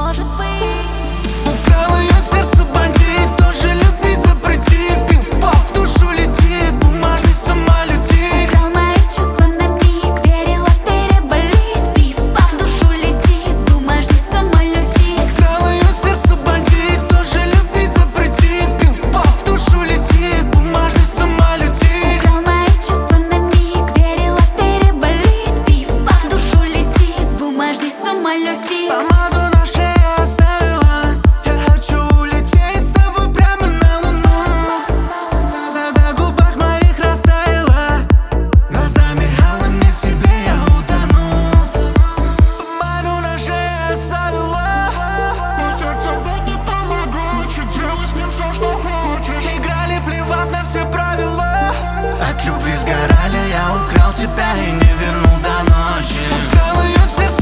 может быть. Украл ее сердце бандит, тоже любить запретит. Пип-пап в душу летит, бумажный самолетик. Украл мои чувства на миг, верила переболит. Пип-пап в душу летит, бумажный самолетик. Украл ее сердце бандит, тоже любить запретит. Пип-пап в душу летит, бумажный самолетик. Украл мои чувства на миг, верила переболит. Пип-пап в душу летит, бумажный самолетик. Помаду на шее оставила, я хочу улететь с тобой прямо на луну. На губах моих растаяла, глазами алыми в тебе я утону. Помаду на шее оставила, Но сердце будто тамагочи, делай с ним все, что хочешь. играли, плевав на все правила. От любви сгорали, я украл тебя и не вернул до ночи. Украл ее сердце